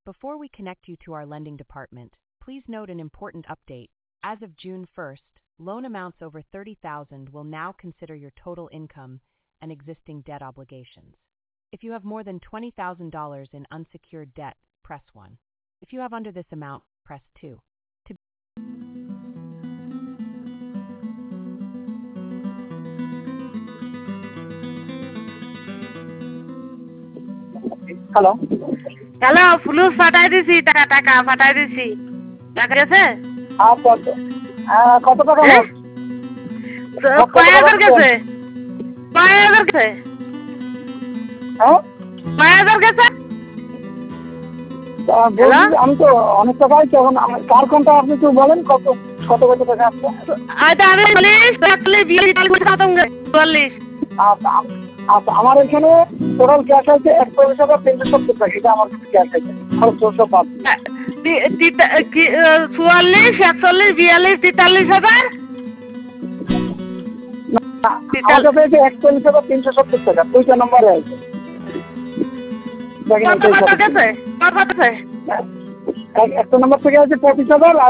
Before we connect you to our lending department, please note an important update. As of June 1st, loan amounts over $30,000 will now consider your total income and existing debt obligations. If you have more than $20,000 in unsecured debt, press 1. If you have under this amount, press 2. Hello hello, ফুলুস পাঠাই দিছি, টাকা পাঠাই দিছি। টাকা গেছে? কত টাকা হ্যাঁ? কয় হাজার গেছে? হ্যাঁ গেছে? বলছি, আমি তো অনেক টাকা আছে এখন। কার কোনটা আপনি একটু বলেন, কত কত কত টাকা আছে? আমি 40 আচ্ছা আচ্ছা, আমার এখানে টোটাল ক্যাশ আছে 41,370 টাকা। এটা আমার কাছে ক্যাশ আছে, খরচ সব বাদ দিয়ে। 44, 46, 42, 43,000। আমার কাছে আছে 41,370 টাকা, 2টা নম্বরে আছে। দেখেন কত গেছে? একটা নম্বর থেকে আছে 25,000।